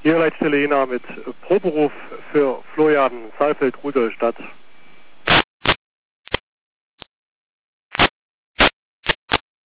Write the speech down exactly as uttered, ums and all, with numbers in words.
Ihre Leitstelle Jena mit Proberuf für Florian Saalfeld, Rudolstadt.